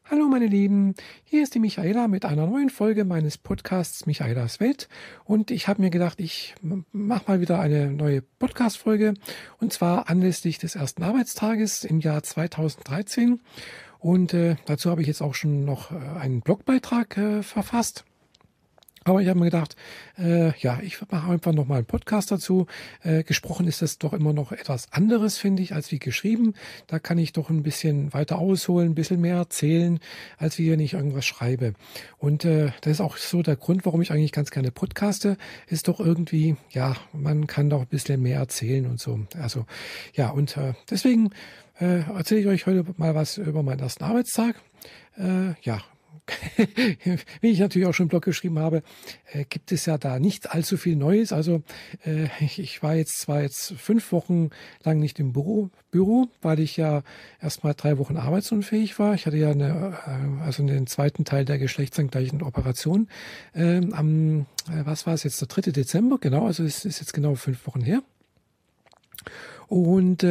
Hallo meine Lieben, hier ist die Michaela mit einer neuen Folge meines Podcasts Michaelas Welt und ich habe mir gedacht, ich mache mal wieder eine neue Podcast-Folge und zwar anlässlich des ersten Arbeitstages im Jahr 2013 und dazu habe ich jetzt auch schon noch einen Blogbeitrag verfasst. Aber ich habe mir gedacht, ich mache einfach noch mal einen Podcast dazu. Gesprochen ist das doch immer noch etwas anderes, finde ich, als wie geschrieben. Da kann ich doch ein bisschen weiter ausholen, ein bisschen mehr erzählen, als wie wenn ich irgendwas schreibe. Und das ist auch so der Grund, warum ich eigentlich ganz gerne podcaste, ist doch irgendwie, ja, man kann doch ein bisschen mehr erzählen und so. Also, ja, und deswegen erzähle ich euch heute mal was über meinen ersten Arbeitstag. Ja, wie ich natürlich auch schon im Blog geschrieben habe, gibt es ja da nicht allzu viel Neues. Also ich war zwar jetzt 5 Wochen lang nicht im Büro, weil ich ja erstmal 3 Wochen arbeitsunfähig war. Ich hatte ja also den zweiten Teil der geschlechtsangleichenden Operation was war es jetzt, der 3. Dezember, genau, also es ist jetzt genau 5 Wochen her. Und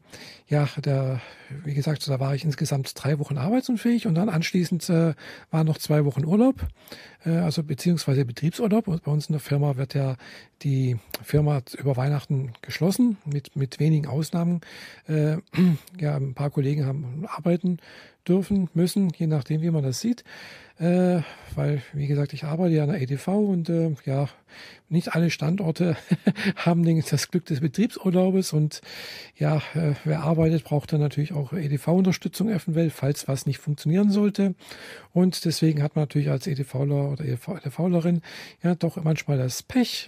wie gesagt, da war ich insgesamt 3 Wochen arbeitsunfähig und dann anschließend waren noch 2 Wochen Urlaub, also beziehungsweise Betriebsurlaub. Und bei uns in der Firma wird ja die Firma über Weihnachten geschlossen, mit wenigen Ausnahmen. Ja, ein paar Kollegen haben arbeiten dürfen, müssen, je nachdem, wie man das sieht. Weil, wie gesagt, ich arbeite ja an der EDV und nicht alle Standorte haben das Glück des Betriebsurlaubes und ja, wer arbeitet, braucht dann natürlich auch EDV-Unterstützung eventuell, falls was nicht funktionieren sollte. Und deswegen hat man natürlich als EDVler oder EDVlerin ja doch manchmal das Pech,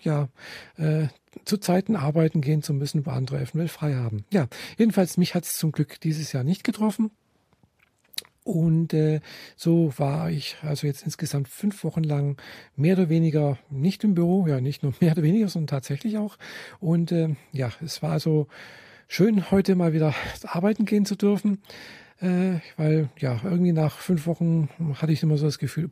zu Zeiten arbeiten gehen zu müssen, wo andere eventuell frei haben. Ja, jedenfalls mich hat es zum Glück dieses Jahr nicht getroffen. Und so war ich also jetzt insgesamt 5 Wochen lang mehr oder weniger nicht im Büro, ja nicht nur mehr oder weniger, sondern tatsächlich auch. Und es war also schön, heute mal wieder arbeiten gehen zu dürfen. Weil ja, irgendwie nach 5 Wochen hatte ich immer so das Gefühl,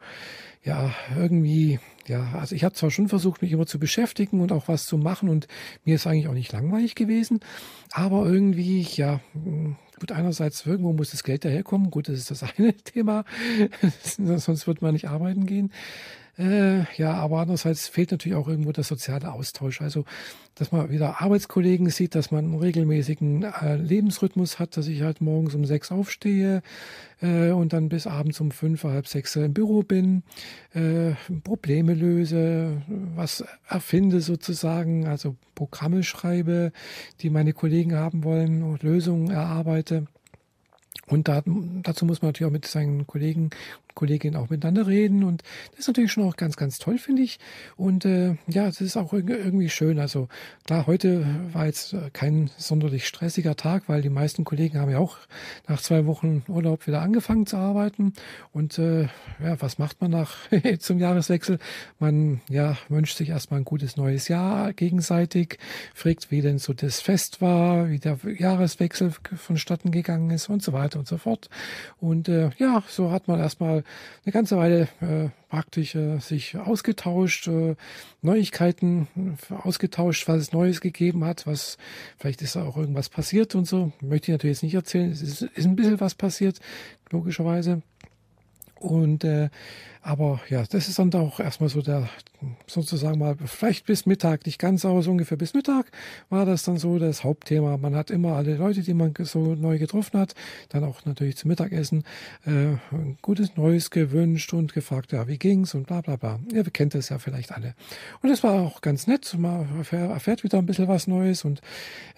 also ich habe zwar schon versucht, mich immer zu beschäftigen und auch was zu machen und mir ist eigentlich auch nicht langweilig gewesen, aber irgendwie, gut, einerseits irgendwo muss das Geld daherkommen, gut, das ist das eine Thema, sonst wird man nicht arbeiten gehen. Aber andererseits fehlt natürlich auch irgendwo der soziale Austausch. Also, dass man wieder Arbeitskollegen sieht, dass man einen regelmäßigen Lebensrhythmus hat, dass ich halt morgens um 6 aufstehe und dann bis abends um 5, halb 6 im Büro bin, Probleme löse, was erfinde sozusagen, also Programme schreibe, die meine Kollegen haben wollen und Lösungen erarbeite. Und dazu muss man natürlich auch mit seinen Kollegen und Kolleginnen auch miteinander reden. Und das ist natürlich schon auch ganz, ganz toll, finde ich. Und das ist auch irgendwie schön. Also klar, heute war jetzt kein sonderlich stressiger Tag, weil die meisten Kollegen haben ja auch nach 2 Wochen Urlaub wieder angefangen zu arbeiten. Und was macht man zum Jahreswechsel? Man wünscht sich erstmal ein gutes neues Jahr gegenseitig, fragt, wie denn so das Fest war, wie der Jahreswechsel vonstatten gegangen ist und so weiter und so fort. Und so hat man erstmal eine ganze Weile praktisch sich ausgetauscht, Neuigkeiten ausgetauscht, was es Neues gegeben hat, vielleicht ist da auch irgendwas passiert und so. Möchte ich natürlich jetzt nicht erzählen. Es ist ein bisschen was passiert, logischerweise. Und aber ja, das ist dann auch erstmal so sozusagen mal, vielleicht bis Mittag, nicht ganz, aber so ungefähr bis Mittag war das dann so das Hauptthema. Man hat immer alle Leute, die man so neu getroffen hat, dann auch natürlich zum Mittagessen, ein gutes Neues gewünscht und gefragt, ja, wie ging's und bla bla bla. Ihr kennt das ja vielleicht alle. Und es war auch ganz nett, man erfährt wieder ein bisschen was Neues und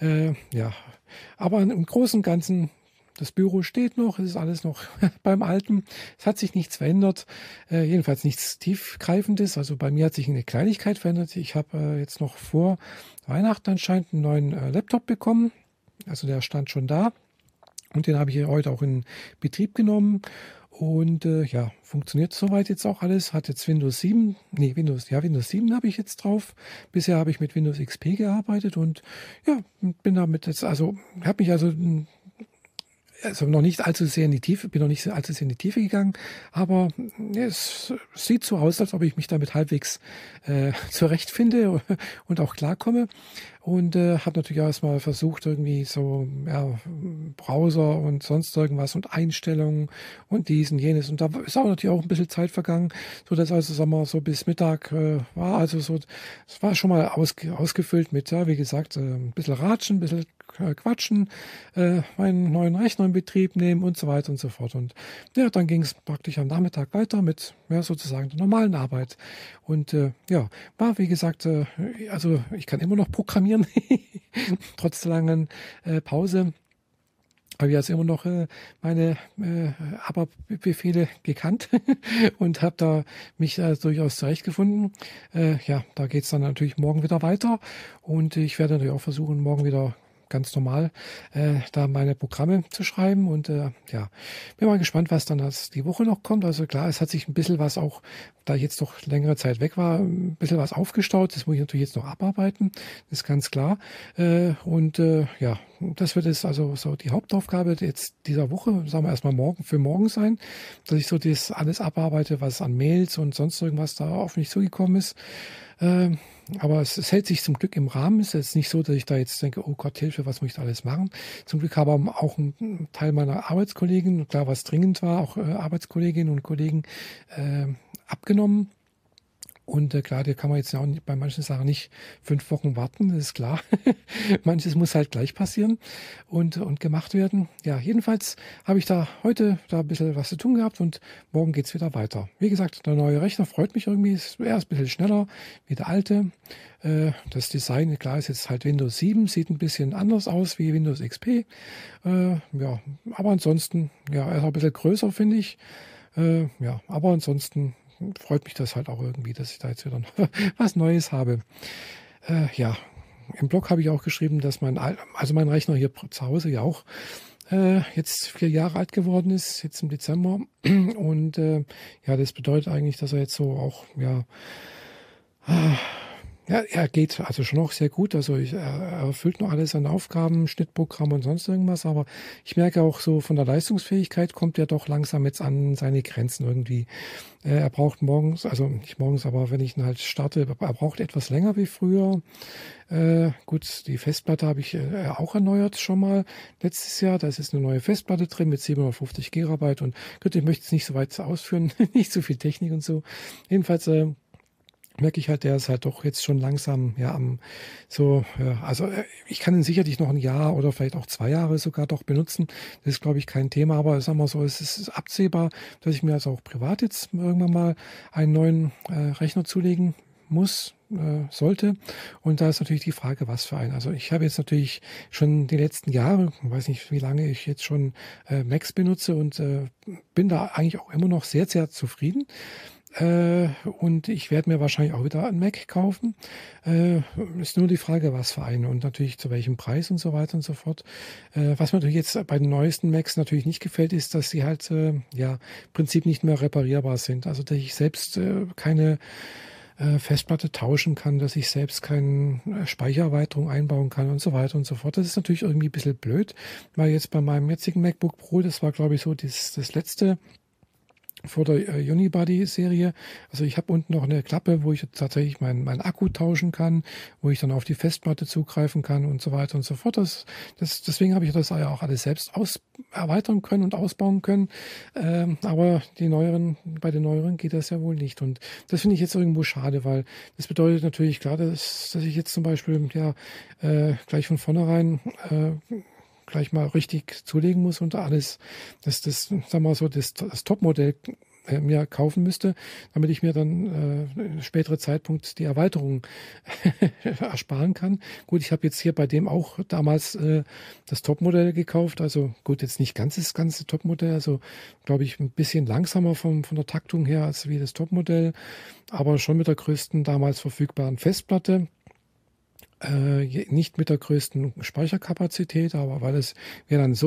aber im Großen und Ganzen, das Büro steht noch, es ist alles noch beim Alten. Es hat sich nichts verändert, jedenfalls nichts Tiefgreifendes. Also bei mir hat sich eine Kleinigkeit verändert. Ich habe jetzt noch vor Weihnachten anscheinend einen neuen Laptop bekommen. Also der stand schon da und den habe ich heute auch in Betrieb genommen. Und funktioniert soweit jetzt auch alles. Hat jetzt Windows 7 habe ich jetzt drauf. Bisher habe ich mit Windows XP gearbeitet und bin damit jetzt, also habe mich also also noch nicht allzu sehr in die Tiefe, bin noch nicht allzu sehr in die Tiefe gegangen, aber es sieht so aus, als ob ich mich damit halbwegs zurechtfinde und auch klarkomme. Und habe natürlich auch erstmal versucht, irgendwie so ja, Browser und sonst irgendwas und Einstellungen und dies und jenes. Und da ist auch natürlich auch ein bisschen Zeit vergangen, so dass also sagen wir, so bis Mittag war also so, es war schon mal ausgefüllt mit, ja, wie gesagt, ein bisschen Ratschen, ein bisschen quatschen, meinen neuen Rechner in Betrieb nehmen und so weiter und so fort. Und ja, dann ging es praktisch am Nachmittag weiter mit ja, sozusagen der normalen Arbeit. Und ja, war wie gesagt, also ich kann immer noch programmieren, trotz der langen Pause. Habe ich also immer noch meine ABAP-Befehle gekannt und habe da mich durchaus zurechtgefunden. Ja, da geht's dann natürlich morgen wieder weiter und ich werde natürlich auch versuchen, morgen wieder ganz normal da meine Programme zu schreiben und ja, bin mal gespannt, was dann als die Woche noch kommt. Also klar, es hat sich ein bisschen was auch, da ich jetzt doch längere Zeit weg war, ein bisschen was aufgestaut. Das muss ich natürlich jetzt noch abarbeiten, das ist ganz klar. Und ja, das wird jetzt also so die Hauptaufgabe jetzt dieser Woche, sagen wir erstmal morgen für morgen sein, dass ich so das alles abarbeite, was an Mails und sonst irgendwas da auf mich zugekommen ist. Aber es hält sich zum Glück im Rahmen. Es ist jetzt nicht so, dass ich da jetzt denke, oh Gott, Hilfe, was muss ich da alles machen? Zum Glück habe auch ein Teil meiner Arbeitskollegen, klar, was dringend war, auch Arbeitskolleginnen und Kollegen abgenommen. Und klar, da kann man jetzt ja auch bei manchen Sachen nicht 5 Wochen warten, das ist klar. Manches muss halt gleich passieren und gemacht werden. Ja, jedenfalls habe ich da heute da ein bisschen was zu tun gehabt und morgen geht's wieder weiter. Wie gesagt, der neue Rechner freut mich irgendwie. Er ist ein bisschen schneller wie der alte. Das Design, klar, ist jetzt halt Windows 7, sieht ein bisschen anders aus wie Windows XP. Ja, aber ansonsten, ja, er ist auch ein bisschen größer, finde ich. Ja, aber ansonsten freut mich das halt auch irgendwie, dass ich da jetzt wieder noch was Neues habe. Ja, im Blog habe ich auch geschrieben, dass mein Rechner hier zu Hause ja auch jetzt 4 Jahre alt geworden ist, jetzt im Dezember. Und ja, das bedeutet eigentlich, dass er jetzt so auch, ja, ja, er geht also schon noch sehr gut. Also er erfüllt noch alle seine Aufgaben, Schnittprogramm und sonst irgendwas. Aber ich merke auch so von der Leistungsfähigkeit kommt er doch langsam jetzt an seine Grenzen irgendwie. Er braucht morgens, also nicht morgens, aber wenn ich ihn halt starte, er braucht etwas länger wie früher. Gut, die Festplatte habe ich auch erneuert schon mal letztes Jahr. Da ist jetzt eine neue Festplatte drin mit 750 Gigabyte. Und gut, ich möchte es nicht so weit ausführen, nicht so viel Technik und so. Jedenfalls merke ich halt, der ist halt doch jetzt schon langsam, ja, also ich kann ihn sicherlich noch ein Jahr oder vielleicht auch 2 Jahre sogar doch benutzen. Das ist, glaube ich, kein Thema, aber sagen wir so, es ist absehbar, dass ich mir also auch privat jetzt irgendwann mal einen neuen Rechner zulegen muss, sollte. Und da ist natürlich die Frage, was für einen. Also ich habe jetzt natürlich schon die letzten Jahre, ich weiß nicht, wie lange ich jetzt schon Macs benutze und bin da eigentlich auch immer noch sehr, sehr zufrieden. Und ich werde mir wahrscheinlich auch wieder einen Mac kaufen. Ist nur die Frage, was für einen und natürlich zu welchem Preis und so weiter und so fort. Was mir natürlich jetzt bei den neuesten Macs natürlich nicht gefällt, ist, dass sie halt ja im Prinzip nicht mehr reparierbar sind. Also dass ich selbst keine Festplatte tauschen kann, dass ich selbst keine Speichererweiterung einbauen kann und so weiter und so fort. Das ist natürlich irgendwie ein bisschen blöd, weil jetzt bei meinem jetzigen MacBook Pro, das war glaube ich so das letzte vor der Unibody-Serie. Also ich habe unten noch eine Klappe, wo ich tatsächlich meinen Akku tauschen kann, wo ich dann auf die Festplatte zugreifen kann und so weiter und so fort. Deswegen habe ich das ja auch alles selbst erweitern können und ausbauen können. Aber bei den neueren geht das ja wohl nicht. Und das finde ich jetzt irgendwo schade, weil das bedeutet natürlich klar, dass ich jetzt zum Beispiel ja gleich von vornherein gleich mal richtig zulegen muss und alles, sagen wir mal so, das Topmodell mir kaufen müsste, damit ich mir dann spätere Zeitpunkt die Erweiterung ersparen kann. Gut, ich habe jetzt hier bei dem auch damals das Topmodell gekauft, also gut, jetzt nicht ganz das ganze Topmodell, also glaube ich ein bisschen langsamer von der Taktung her als wie das Topmodell, aber schon mit der größten damals verfügbaren Festplatte. Nicht mit der größten Speicherkapazität, aber weil es wäre dann so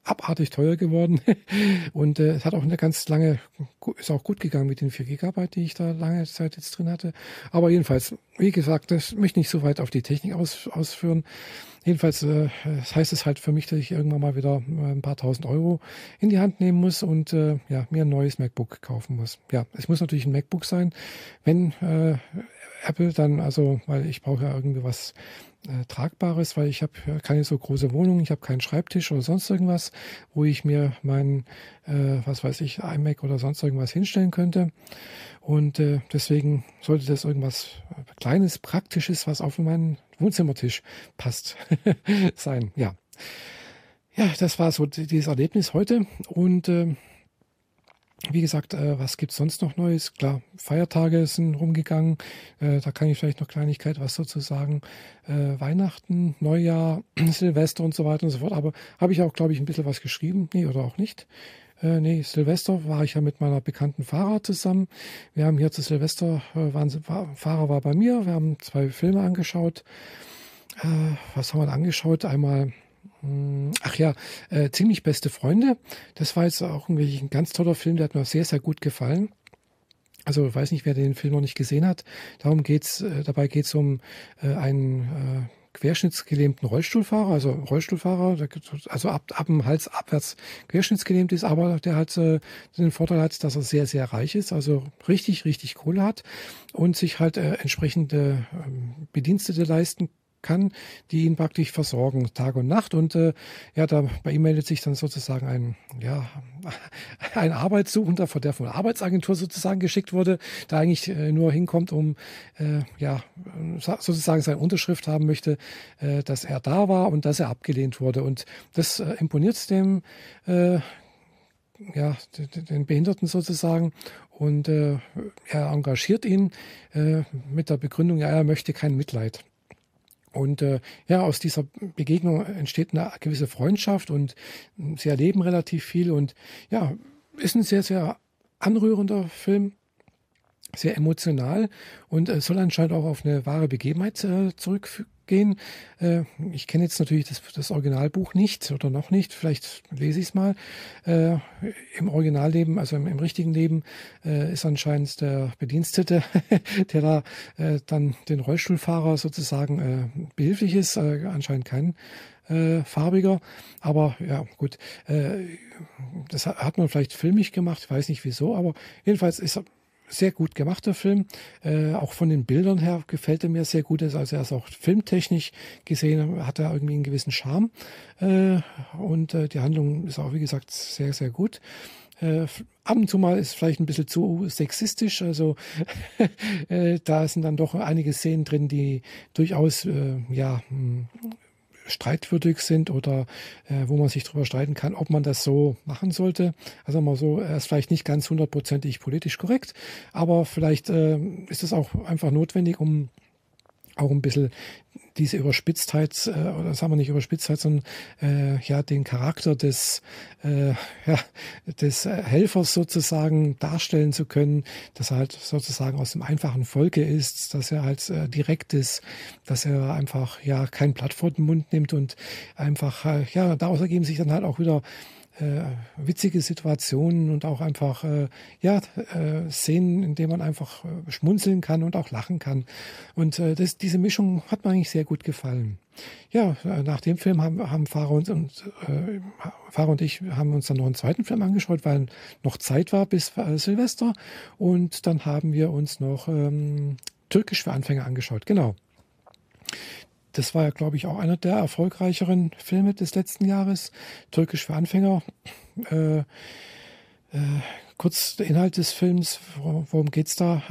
abartig teuer geworden. Und es hat auch eine ganz lange, ist auch gut gegangen mit den 4 Gigabyte, die ich da lange Zeit jetzt drin hatte. Aber jedenfalls, wie gesagt, das möchte ich nicht so weit auf die Technik ausführen. Jedenfalls das heißt es halt für mich, dass ich irgendwann mal wieder ein paar tausend Euro in die Hand nehmen muss und ja, mir ein neues MacBook kaufen muss. Ja, es muss natürlich ein MacBook sein, wenn Apple dann, also, weil ich brauche ja irgendwie was Tragbares, weil ich habe keine so große Wohnung, ich habe keinen Schreibtisch oder sonst irgendwas, wo ich mir mein, was weiß ich, iMac oder sonst irgendwas hinstellen könnte. Und deswegen sollte das irgendwas Kleines, Praktisches, was auf meinen Wohnzimmertisch passt, sein. Ja. Ja, das war so dieses Erlebnis heute. Und wie gesagt, was gibt's sonst noch Neues? Klar, Feiertage sind rumgegangen. Da kann ich vielleicht noch Kleinigkeit was dazu sagen. Weihnachten, Neujahr, Silvester und so weiter und so fort. Aber habe ich auch, glaube ich, ein bisschen was geschrieben? Nee, oder auch nicht? Nee, Silvester war ich ja mit meiner bekannten Fahrer zusammen. Wir haben hier zu Silvester, Fahrer war bei mir. Wir haben 2 Filme angeschaut. Was haben wir da angeschaut? Einmal ach ja, ziemlich beste Freunde. Das war jetzt auch irgendwie ein ganz toller Film, der hat mir sehr, sehr gut gefallen. Also ich weiß nicht, wer den Film noch nicht gesehen hat. Dabei geht's um einen querschnittsgelähmten Rollstuhlfahrer, also Rollstuhlfahrer, also ab dem Hals abwärts querschnittsgelähmt ist, aber der halt den Vorteil hat, dass er sehr, sehr reich ist, also richtig, richtig Kohle hat und sich halt entsprechende Bedienstete leisten kann, die ihn praktisch versorgen, Tag und Nacht. Und ja, da bei ihm meldet sich dann sozusagen ein Arbeitssuchender, der von der Arbeitsagentur sozusagen geschickt wurde, der eigentlich nur hinkommt, um ja sozusagen seine Unterschrift haben möchte, dass er da war und dass er abgelehnt wurde. Und das imponiert dem ja, den Behinderten sozusagen. Und er engagiert ihn mit der Begründung, ja, er möchte kein Mitleid. Und ja, aus dieser Begegnung entsteht eine gewisse Freundschaft und sie erleben relativ viel. Und ja, ist ein sehr, sehr anrührender Film, sehr emotional und soll anscheinend auch auf eine wahre Begebenheit zurückgehen. Ich kenne jetzt natürlich das Originalbuch nicht oder noch nicht, vielleicht lese ich es mal. Im Originalleben, also im richtigen Leben, ist anscheinend der Bedienstete, der da dann den Rollstuhlfahrer sozusagen behilflich ist, anscheinend kein farbiger, aber ja gut, das hat man vielleicht filmisch gemacht, weiß nicht wieso, aber jedenfalls ist er sehr gut gemachter Film. Auch von den Bildern her gefällt er mir sehr gut. Also er ist auch filmtechnisch gesehen, hat er irgendwie einen gewissen Charme. Und die Handlung ist auch, wie gesagt, sehr, sehr gut. Ab und zu mal ist vielleicht ein bisschen zu sexistisch. Also da sind dann doch einige Szenen drin, die durchaus ja streitwürdig sind oder wo man sich darüber streiten kann, ob man das so machen sollte. Also mal so, er ist vielleicht nicht ganz hundertprozentig politisch korrekt, aber vielleicht ist es auch einfach notwendig, um auch ein bisschen diese Überspitztheit, oder sagen wir nicht Überspitztheit, sondern ja den Charakter des Helfers sozusagen darstellen zu können, dass er halt sozusagen aus dem einfachen Volke ist, dass er halt direkt ist, dass er einfach ja kein Blatt vor den Mund nimmt und einfach ja daraus ergeben sich dann halt auch wieder witzige Situationen und auch einfach Szenen, in denen man einfach schmunzeln kann und auch lachen kann. Und diese Mischung hat mir eigentlich sehr gut gefallen. Ja, nach dem Film haben Farah und ich haben uns dann noch einen zweiten Film angeschaut, weil noch Zeit war bis Silvester. Und dann haben wir uns noch Türkisch für Anfänger angeschaut. Genau. Das war ja, glaube ich, auch einer der erfolgreicheren Filme des letzten Jahres. Türkisch für Anfänger. Kurz der Inhalt des Films. Worum geht's da?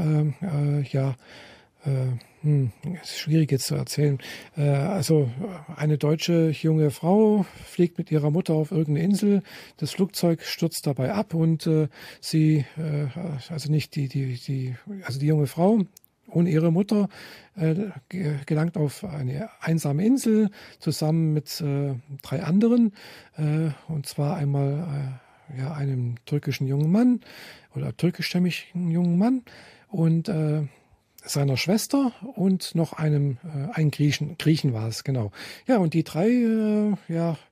Ist schwierig jetzt zu erzählen. Also eine deutsche junge Frau fliegt mit ihrer Mutter auf irgendeine Insel. Das Flugzeug stürzt dabei ab und also nicht also die junge Frau ohne ihre Mutter gelangt auf eine einsame Insel zusammen mit 3 anderen. Und zwar einmal einem türkischen jungen Mann oder türkischstämmigen jungen Mann und seiner Schwester und noch einen Griechen war es, genau. Ja, und die 3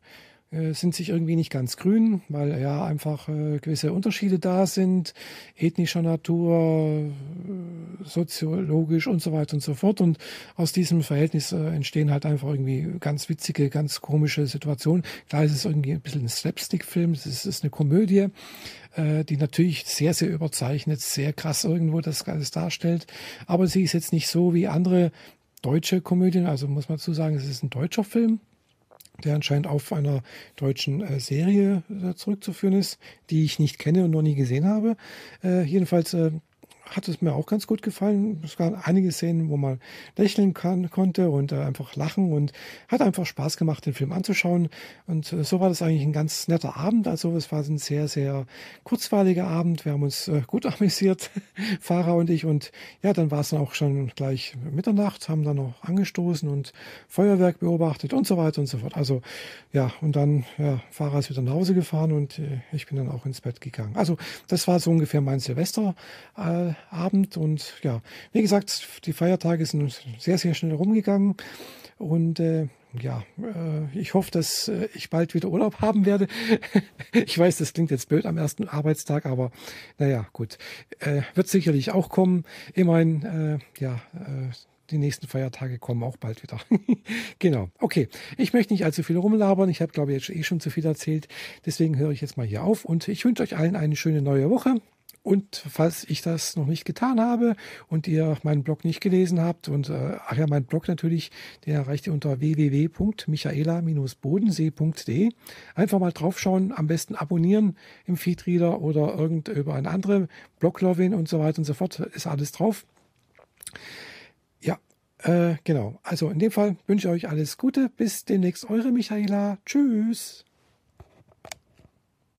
sind sich irgendwie nicht ganz grün, weil ja einfach gewisse Unterschiede da sind, ethnischer Natur, soziologisch und so weiter und so fort. Und aus diesem Verhältnis entstehen halt einfach irgendwie ganz witzige, ganz komische Situationen. Klar ist es irgendwie ein bisschen ein Slapstick-Film, es ist eine Komödie, die natürlich sehr, sehr überzeichnet, sehr krass irgendwo das alles darstellt. Aber sie ist jetzt nicht so wie andere deutsche Komödien, also muss man dazu sagen, es ist ein deutscher Film, der anscheinend auf einer deutschen Serie zurückzuführen ist, die ich nicht kenne und noch nie gesehen habe. Jedenfalls hat es mir auch ganz gut gefallen. Es waren einige Szenen, wo man lächeln konnte und einfach lachen und hat einfach Spaß gemacht, den Film anzuschauen. Und so war das eigentlich ein ganz netter Abend. Also es war ein sehr, sehr kurzweiliger Abend. Wir haben uns gut amüsiert, Farah und ich. Und ja, dann war es dann auch schon gleich Mitternacht, haben dann noch angestoßen und Feuerwerk beobachtet und so weiter und so fort. Also ja, und dann, ja, Farah ist wieder nach Hause gefahren und ich bin dann auch ins Bett gegangen. Also das war so ungefähr mein Silvester. Abend und ja, wie gesagt, die Feiertage sind sehr, sehr schnell rumgegangen und ich hoffe, dass ich bald wieder Urlaub haben werde. Ich weiß, das klingt jetzt blöd am ersten Arbeitstag, aber naja, gut, wird sicherlich auch kommen. Immerhin, die nächsten Feiertage kommen auch bald wieder. Genau. Okay. Ich möchte nicht allzu viel rumlabern. Ich habe, glaube ich, jetzt schon zu viel erzählt. Deswegen höre ich jetzt mal hier auf und ich wünsche euch allen eine schöne neue Woche. Und falls ich das noch nicht getan habe und ihr meinen Blog nicht gelesen habt und mein Blog natürlich, den erreicht ihr unter www.michaela-bodensee.de. Einfach mal draufschauen, am besten abonnieren im Feedreader oder über eine andere Blog-Login und so weiter und so fort. Ist alles drauf. Ja, genau. Also in dem Fall wünsche ich euch alles Gute. Bis demnächst, eure Michaela. Tschüss.